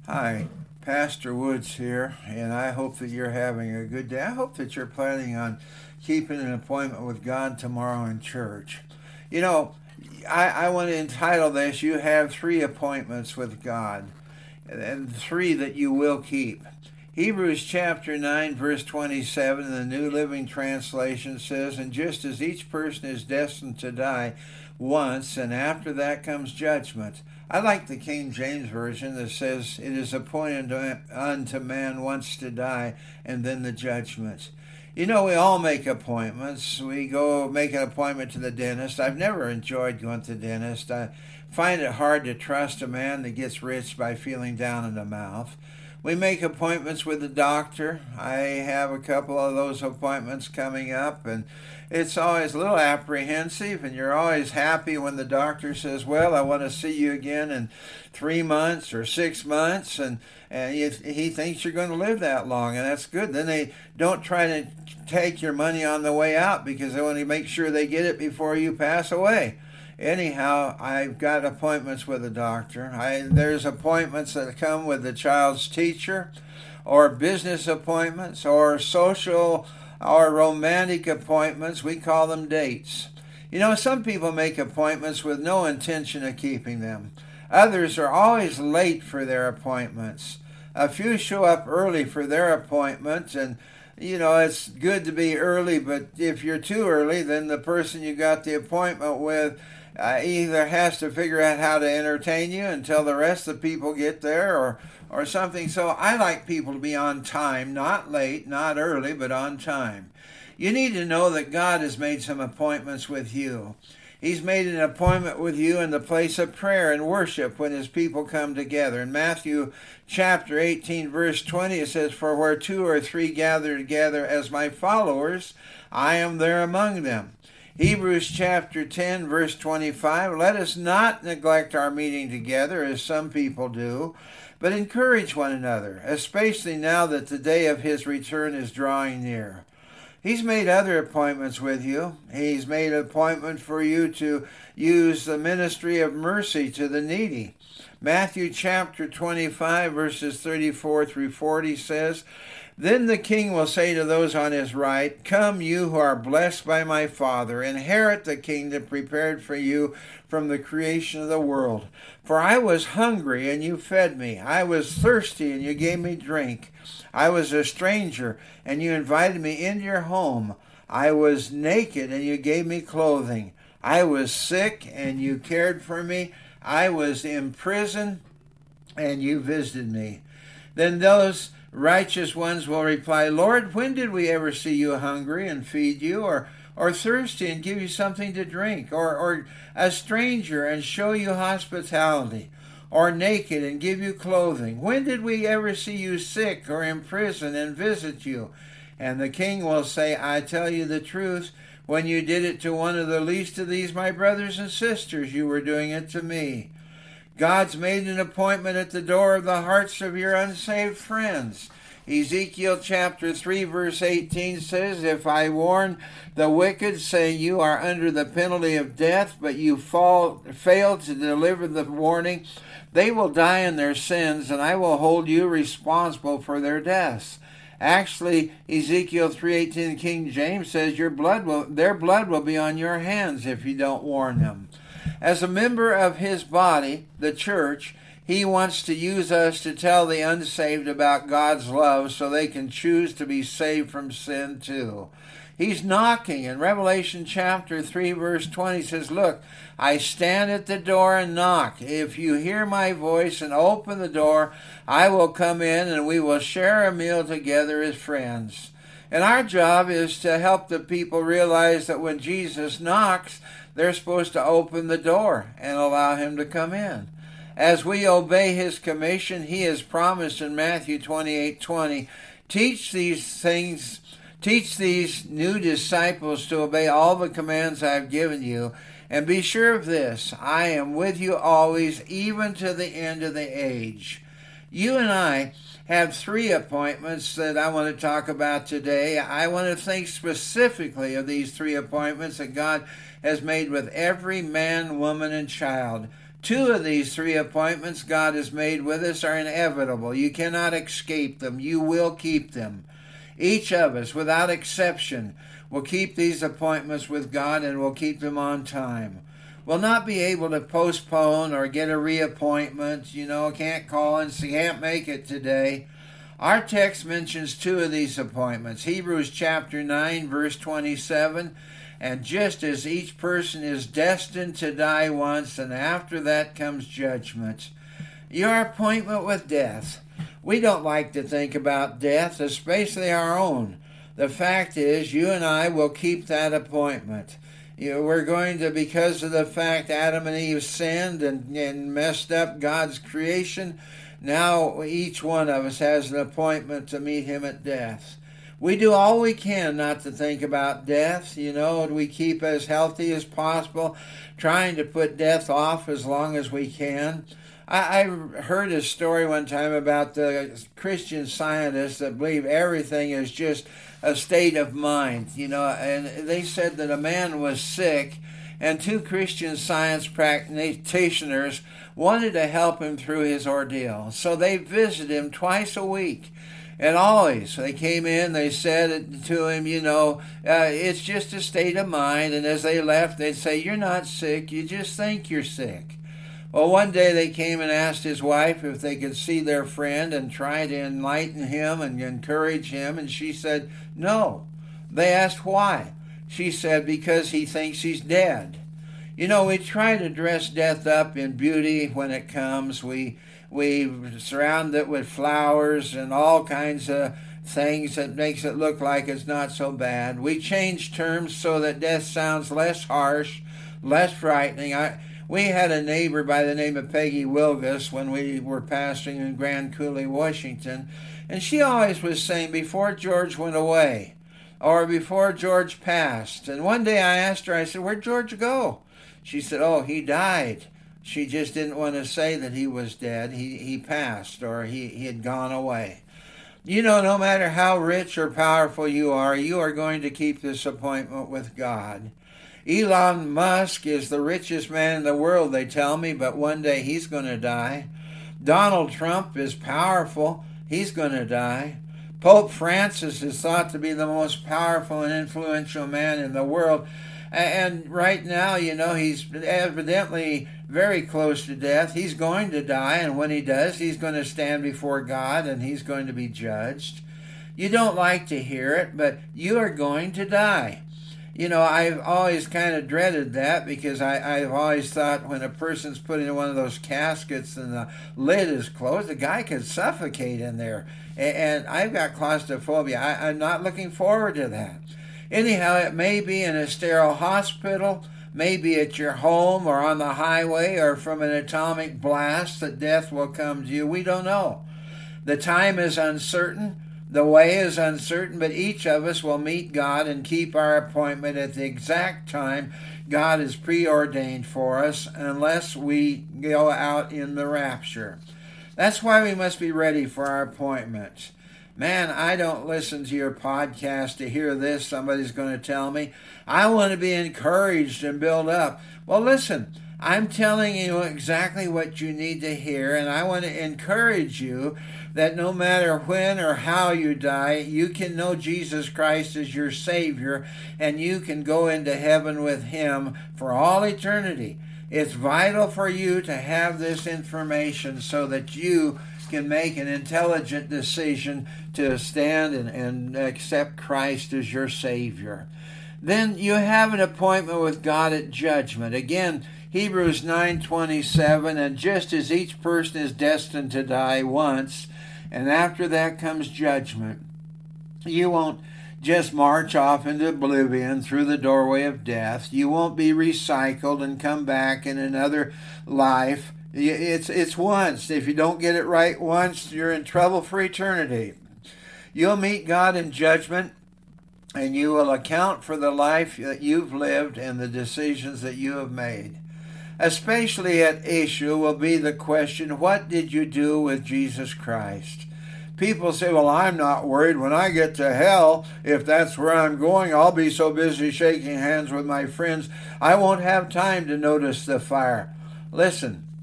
Hi, Pastor Woods here, and I hope that you're having a good day. I hope that you're planning on keeping an appointment with God tomorrow in church. You know, I want to entitle this, You Have Three Appointments with God, and three that you will keep. Hebrews chapter 9, verse 27 in the New Living Translation says, And just as each person is destined to die once, and after that comes judgment. I like the King James Version that says, It is appointed unto man once to die, and then the judgment. You know, we all make appointments. We go make an appointment to the dentist. I've never enjoyed going to the dentist. I find it hard to trust a man that gets rich by feeling down in the mouth. We make appointments with the doctor. I have a couple of those appointments coming up, and it's always a little apprehensive, and you're always happy when the doctor says, well, I want to see you again in 3 months or 6 months, and he thinks you're going to live that long, and that's good. Then they don't try to take your money on the way out because they want to make sure they get it before you pass away. Anyhow, I've got appointments with a doctor. There's appointments that come with the child's teacher, or business appointments, or social or romantic appointments. We call them dates. You know, some people make appointments with no intention of keeping them. Others are always late for their appointments. A few show up early for their appointment, and you know, it's good to be early, but if you're too early, then the person you got the appointment with either has to figure out how to entertain you until the rest of the people get there, or something. So I like people to be on time, not late, not early, but on time. You need to know that God has made some appointments with you. He's made an appointment with you in the place of prayer and worship when his people come together. In Matthew chapter 18, verse 20, it says, For where 2 or 3 gather together as my followers, I am there among them. Hebrews chapter 10, verse 25, Let us not neglect our meeting together, as some people do, but encourage one another, especially now that the day of his return is drawing near. He's made other appointments with you. He's made an appointment for you to use the ministry of mercy to the needy. Matthew chapter 25, verses 34 through 40 says, Then the king will say to those on his right, Come, you who are blessed by my Father, inherit the kingdom prepared for you from the creation of the world. For I was hungry, and you fed me. I was thirsty, and you gave me drink. I was a stranger, and you invited me into your home. I was naked, and you gave me clothing. I was sick, and you cared for me. I was in prison, and you visited me. Then those righteous ones will reply, Lord, when did we ever see you hungry and feed you, or thirsty and give you something to drink, or a stranger and show you hospitality, or naked and give you clothing? When did we ever see you sick or in prison and visit you? And the king will say, I tell you the truth, when you did it to one of the least of these, my brothers and sisters, you were doing it to me. God's made an appointment at the door of the hearts of your unsaved friends. Ezekiel chapter 3 verse 18 says, If I warn the wicked, saying you are under the penalty of death, but you fail to deliver the warning, they will die in their sins, and I will hold you responsible for their deaths. Actually, Ezekiel 3:18 King James says, their blood will be on your hands if you don't warn them. As a member of his body, the church, he wants to use us to tell the unsaved about God's love so they can choose to be saved from sin too. He's knocking. In Revelation chapter 3 verse 20 says, Look, I stand at the door and knock. If you hear my voice and open the door, I will come in and we will share a meal together as friends. And our job is to help the people realize that when Jesus knocks, they're supposed to open the door and allow him to come in. As we obey his commission, he has promised in Matthew 28:20, Teach these new disciples to obey all the commands I have given you, and be sure of this, I am with you always, even to the end of the age. You and I have 3 appointments that I want to talk about today. I want to think specifically of these 3 appointments that God has made with every man, woman, and child. 2 of these 3 appointments God has made with us are inevitable. You cannot escape them. You will keep them. Each of us, without exception, will keep these appointments with God and will keep them on time. Will not be able to postpone or get a reappointment. Can't call and say, can't make it today. Our text mentions 2 of these appointments. Hebrews chapter 9, verse 27. And just as each person is destined to die once, and after that comes judgment. Your appointment with death. We don't like to think about death, especially our own. The fact is, you and I will keep that appointment. We're going to, because of the fact Adam and Eve sinned and messed up God's creation, now each one of us has an appointment to meet him at death. We do all we can not to think about death, and we keep as healthy as possible, trying to put death off as long as we can. I heard a story one time about the Christian scientists that believe everything is just a state of mind, and they said that a man was sick, and 2 Christian Science practitioners wanted to help him through his ordeal. So they visited him twice a week. And always, they came in, they said to him, it's just a state of mind. And as they left, they'd say, you're not sick, you just think you're sick. Well, one day they came and asked his wife if they could see their friend and try to enlighten him and encourage him. And she said, no. They asked why. She said, because he thinks he's dead. We try to dress death up in beauty when it comes. We surround it with flowers and all kinds of things that makes it look like it's not so bad. We change terms so that death sounds less harsh, less frightening. We had a neighbor by the name of Peggy Wilgus when we were pastoring in Grand Coulee, Washington, and she always was saying, before George went away, or before George passed. And one day I asked her, I said, where'd George go? She said, oh, he died. She just didn't want to say that he was dead. He passed, or he had gone away. No matter how rich or powerful you are going to keep this appointment with God. Elon Musk is the richest man in the world, they tell me, but one day he's going to die. Donald Trump is powerful. He's going to die. Pope Francis is thought to be the most powerful and influential man in the world. And right now, he's evidently very close to death. He's going to die, and when he does, he's going to stand before God, and he's going to be judged. You don't like to hear it, but you are going to die. I've always kind of dreaded that because I've always thought when a person's put in one of those caskets and the lid is closed, the guy could suffocate in there. And I've got claustrophobia. I'm not looking forward to that. Anyhow, it may be in a sterile hospital, maybe at your home or on the highway or from an atomic blast that death will come to you. We don't know. The time is uncertain. The way is uncertain, but each of us will meet God and keep our appointment at the exact time God has preordained for us unless we go out in the rapture. That's why we must be ready for our appointments. Man, I don't listen to your podcast to hear this, somebody's going to tell me. I want to be encouraged and built up. Well, listen, I'm telling you exactly what you need to hear, and I want to encourage you that no matter when or how you die, you can know Jesus Christ as your Savior, and you can go into heaven with Him for all eternity. It's vital for you to have this information so that you can make an intelligent decision to stand and accept Christ as your Savior. Then you have an appointment with God at judgment. Again, Hebrews 9:27, and just as each person is destined to die once, and after that comes judgment, you won't just march off into oblivion through the doorway of death. You won't be recycled and come back in another life. It's once. If you don't get it right once, you're in trouble for eternity. You'll meet God in judgment, and you will account for the life that you've lived and the decisions that you have made. Especially at issue will be the question, what did you do with Jesus Christ? People say, well, I'm not worried. When I get to hell, if that's where I'm going, I'll be so busy shaking hands with my friends, I won't have time to notice the fire. Listen,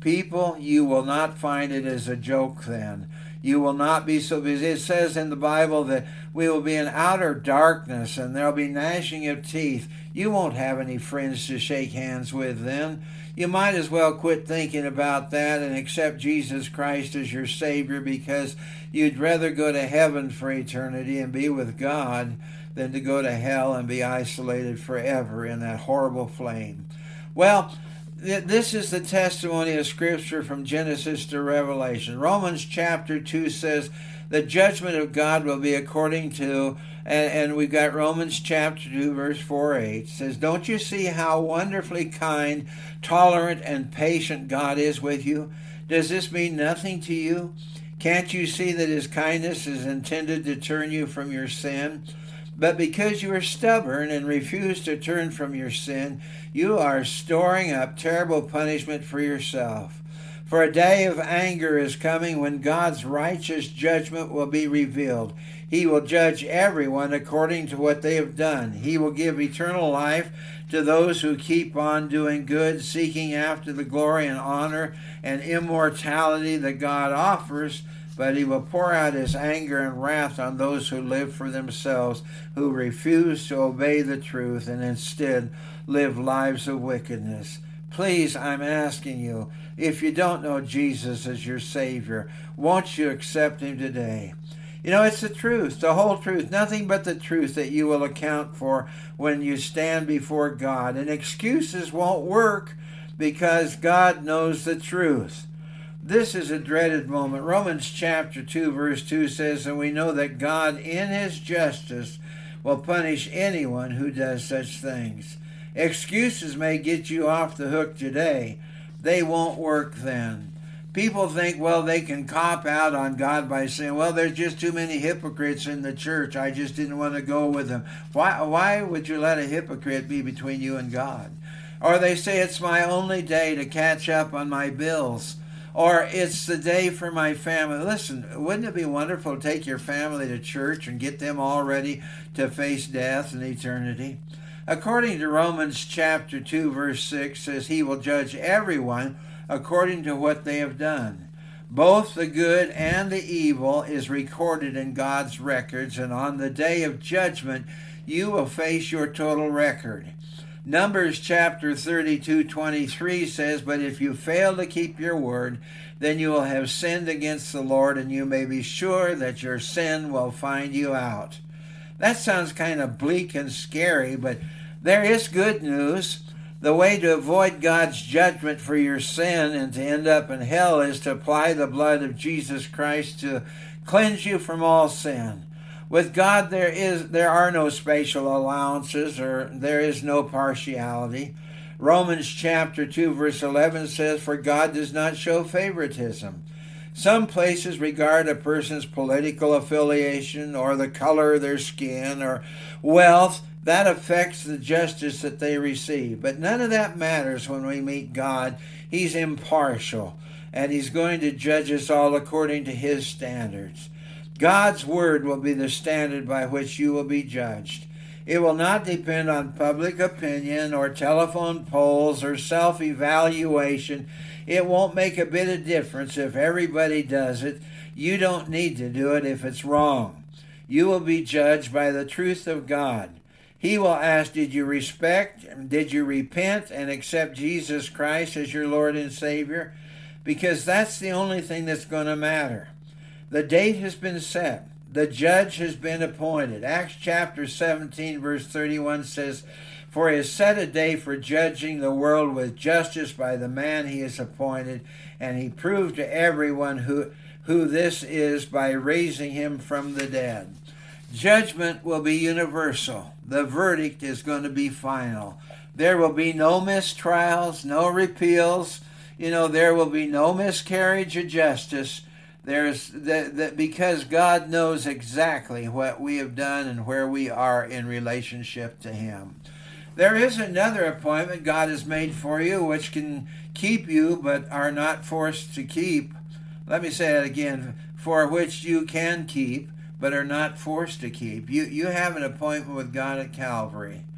People, you will not find it as a joke then. You will not be so busy. It says in the Bible that we will be in outer darkness and there will be gnashing of teeth. You won't have any friends to shake hands with then. You might as well quit thinking about that and accept Jesus Christ as your Savior, because you'd rather go to heaven for eternity and be with God than to go to hell and be isolated forever in that horrible flame. Well, this is the testimony of Scripture from Genesis to Revelation. Romans chapter 2 says the judgment of God will be according to, and we've got Romans chapter 2 verse 4-8 says, don't you see how wonderfully kind, tolerant, and patient God is with you? Does this mean nothing to you? Can't you see that His kindness is intended to turn you from your sin? But because you are stubborn and refuse to turn from your sin, you are storing up terrible punishment for yourself. For a day of anger is coming when God's righteous judgment will be revealed. He will judge everyone according to what they have done. He will give eternal life to those who keep on doing good, seeking after the glory and honor and immortality that God offers, but He will pour out His anger and wrath on those who live for themselves, who refuse to obey the truth and instead live lives of wickedness. Please, I'm asking you, if you don't know Jesus as your Savior, won't you accept Him today? You know, it's the truth, the whole truth, nothing but the truth that you will account for when you stand before God. And excuses won't work because God knows the truth. This is a dreaded moment. Romans chapter 2 verse 2 says, and we know that God in His justice will punish anyone who does such things. Excuses may get you off the hook today. They won't work then. People think, well, they can cop out on God by saying, well, there's just too many hypocrites in the church. I just didn't want to go with them. Why would you let a hypocrite be between you and God? Or they say, it's my only day to catch up on my bills. Or it's the day for my family. Listen, wouldn't it be wonderful to take your family to church and get them all ready to face death and eternity? According to Romans chapter 2 verse 6 says, He will judge everyone according to what they have done. Both the good and the evil is recorded in God's records, and on the day of judgment you will face your total record. Numbers chapter 32:23 says, but if you fail to keep your word, then you will have sinned against the Lord, and you may be sure that your sin will find you out. That sounds kind of bleak and scary, but there is good news. The way to avoid God's judgment for your sin and to end up in hell is to apply the blood of Jesus Christ to cleanse you from all sin. With God, there are no spatial allowances, or there is no partiality. Romans chapter 2 verse 11 says, for God does not show favoritism. Some places regard a person's political affiliation or the color of their skin or wealth. That affects the justice that they receive. But none of that matters when we meet God. He's impartial, and He's going to judge us all according to His standards. God's word will be the standard by which you will be judged. It will not depend on public opinion or telephone polls or self-evaluation. It won't make a bit of difference if everybody does it. You don't need to do it if it's wrong. You will be judged by the truth of God. He will ask, did you repent and accept Jesus Christ as your Lord and Savior? Because that's the only thing that's going to matter. The date has been set. The judge has been appointed. Acts chapter 17 verse 31 says, for He has set a day for judging the world with justice by the man He has appointed, and He proved to everyone who this is by raising Him from the dead. Judgment will be universal. The verdict is going to be final. There will be no mistrials, no repeals. There will be no miscarriage of justice. Because God knows exactly what we have done and where we are in relationship to Him. There is another appointment God has made for you which can keep you but are not forced to keep. Let me say that again. For which you can keep but are not forced to keep. You have an appointment with God at Calvary.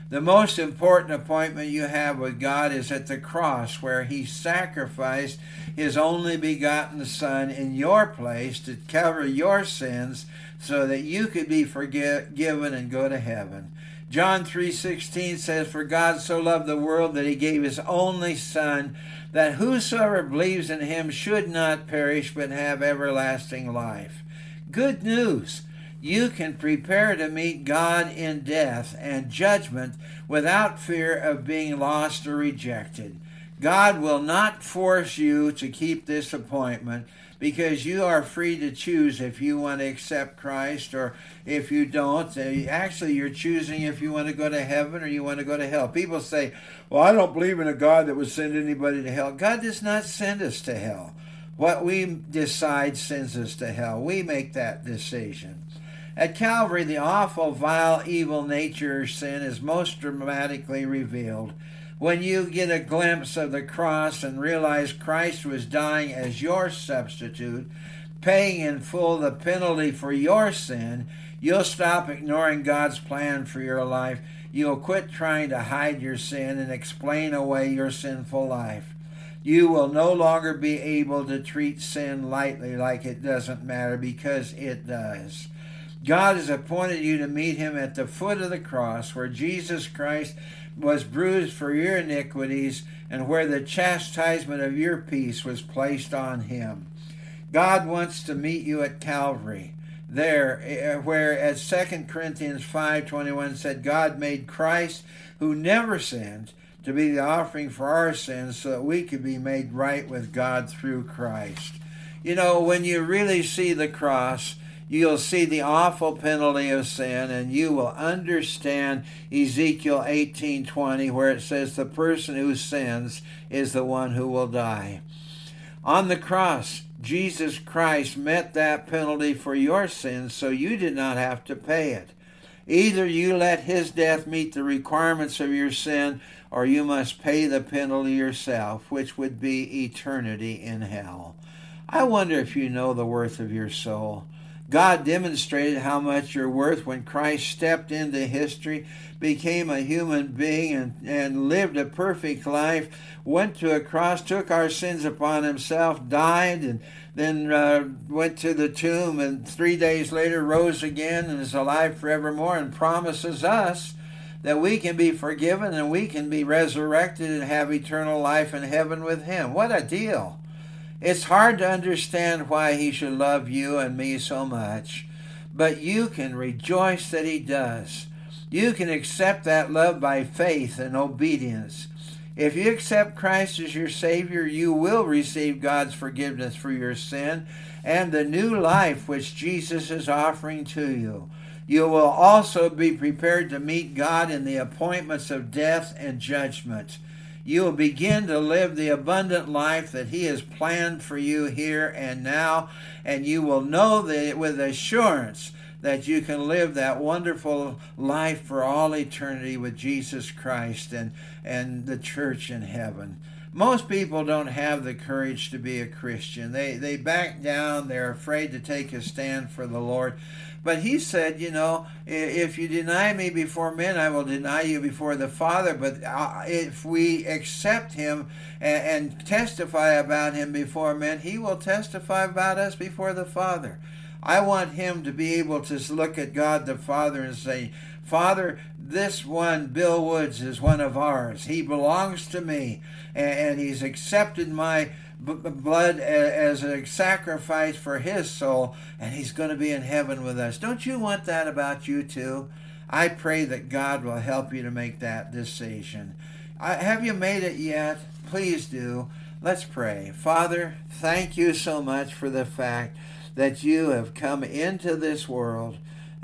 The most important appointment you have with God is at the cross, where he sacrificed his only begotten Son in your place to cover your sins so that you could be forgiven and go to heaven. John 3:16 says, "For God so loved the world that he gave his only Son, that whosoever believes in him should not perish but have everlasting life." Good news. You can prepare to meet God in death and judgment without fear of being lost or rejected. God will not force you to keep this appointment, because you are free to choose if you want to accept Christ or if you don't. Actually, you're choosing if you want to go to heaven or you want to go to hell. People say, "Well, I don't believe in a God that would send anybody to hell." God does not send us to hell. What we decide sends us to hell. We make that decision. At Calvary, the awful, vile, evil nature of sin is most dramatically revealed. When you get a glimpse of the cross and realize Christ was dying as your substitute, paying in full the penalty for your sin, you'll stop ignoring God's plan for your life. You'll quit trying to hide your sin and explain away your sinful life. You will no longer be able to treat sin lightly, like it doesn't matter, because it does. God has appointed you to meet him at the foot of the cross, where Jesus Christ was bruised for your iniquities and where the chastisement of your peace was placed on him. God wants to meet you at Calvary, there where, as 2 Corinthians 5:21 said, God made Christ, who never sinned, to be the offering for our sins so that we could be made right with God through Christ. You know, when you really see the cross, you'll see the awful penalty of sin, and you will understand Ezekiel 18:20, where it says the person who sins is the one who will die. On the cross, Jesus Christ met that penalty for your sins, so you did not have to pay it. Either you let his death meet the requirements of your sin, or you must pay the penalty yourself, which would be eternity in hell. I wonder if you know the worth of your soul. God demonstrated how much you're worth when Christ stepped into history, became a human being, and lived a perfect life, went to a cross, took our sins upon himself, died, and then went to the tomb, and 3 days later rose again and is alive forevermore, and promises us that we can be forgiven and we can be resurrected and have eternal life in heaven with him. What a deal! It's hard to understand why he should love you and me so much, but you can rejoice that he does. You can accept that love by faith and obedience. If you accept Christ as your Savior, you will receive God's forgiveness for your sin and the new life which Jesus is offering to you. You will also be prepared to meet God in the appointments of death and judgment. You will begin to live the abundant life that he has planned for you here and now, and you will know that with assurance that you can live that wonderful life for all eternity with Jesus Christ and the church in heaven. Most people don't have the courage to be a Christian. They back down. They're afraid to take a stand for the Lord. But he said, you know, if you deny me before men, I will deny you before the Father. But if we accept him and testify about him before men, he will testify about us before the Father. I want him to be able to look at God the Father and say, Father, this one, Bill Woods, is one of ours. He belongs to me, and he's accepted my blood as a sacrifice for his soul, and he's going to be in heaven with us. Don't you want that about you too? I pray that God will help you to make that decision. Have you made it yet? Please do. Let's pray. Father, thank you so much for the fact that you have come into this world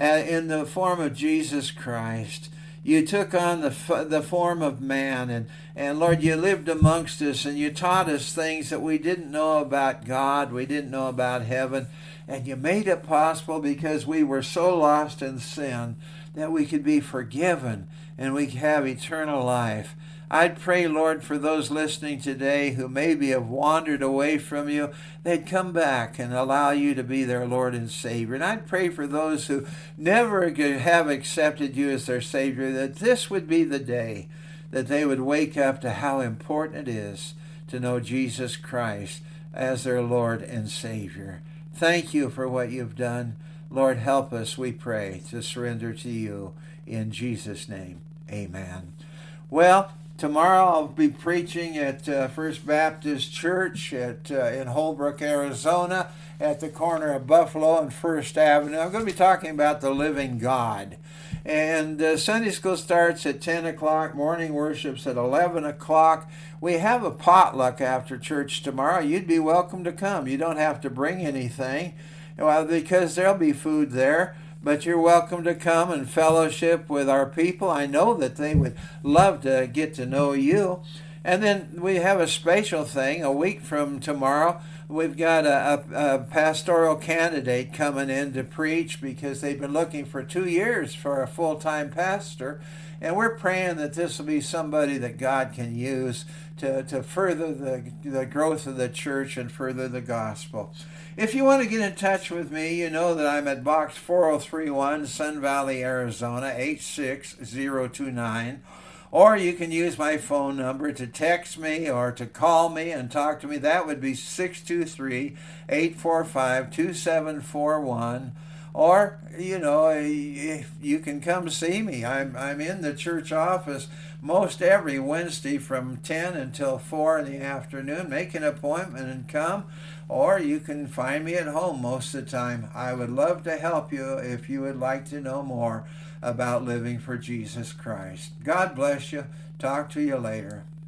in the form of Jesus Christ. You took on the form of man, and Lord, you lived amongst us, and you taught us things that we didn't know about God, we didn't know about heaven, and you made it possible because we were so lost in sin that we could be forgiven and we could have eternal life. I'd pray, Lord, for those listening today who maybe have wandered away from you, they'd come back and allow you to be their Lord and Savior. And I'd pray for those who never have accepted you as their Savior, that this would be the day that they would wake up to how important it is to know Jesus Christ as their Lord and Savior. Thank you for what you've done. Lord, help us, we pray, to surrender to you. In Jesus' name, amen. Well, tomorrow I'll be preaching at First Baptist Church in Holbrook, Arizona, at the corner of Buffalo and First Avenue. I'm going to be talking about the living God. And Sunday school starts at 10 o'clock. Morning worship's at 11 o'clock. We have a potluck after church tomorrow. You'd be welcome to come. You don't have to bring anything, well, because there'll be food there. But you're welcome to come and fellowship with our people. I know that they would love to get to know you. And then we have a special thing. A week from tomorrow, we've got a pastoral candidate coming in to preach, because they've been looking for 2 years for a full-time pastor. And we're praying that this will be somebody that God can use to further the growth of the church and further the gospel. If you want to get in touch with me, you know that I'm at Box 4031, Sun Valley, Arizona, 86029. Or you can use my phone number to text me or to call me and talk to me. That would be 623-845-2741. Or, you can come see me. I'm in the church office most every Wednesday from 10 until 4 in the afternoon. Make an appointment and come. Or you can find me at home most of the time. I would love to help you if you would like to know more about living for Jesus Christ. God bless you. Talk to you later.